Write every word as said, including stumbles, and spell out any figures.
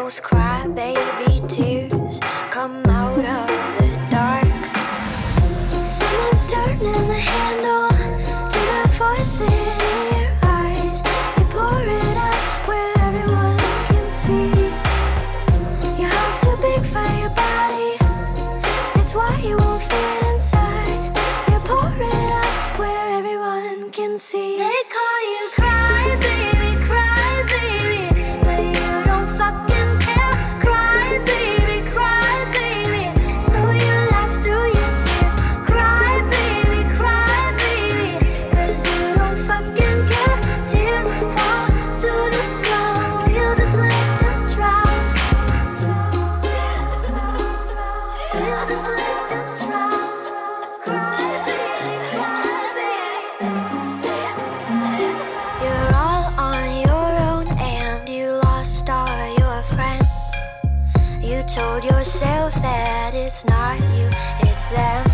those crybaby tears come out of the dark. Someone's turning the handle to the voices in your eyes. You pour it out where everyone can see. Your heart's too big for your body, it's why you won't fit inside. You pour it out where everyone can see. They call you cry baby, cry baby, but you don't fucking care. Cry baby, cry baby, so you laugh through your tears. Cry baby, cry baby, cause you don't fucking care. Tears fall to the ground, you just let them drown. You just let them drown. Cry baby, cry baby. You're all on your own and you lost all your friends. You told yourself that it's not you, it's them.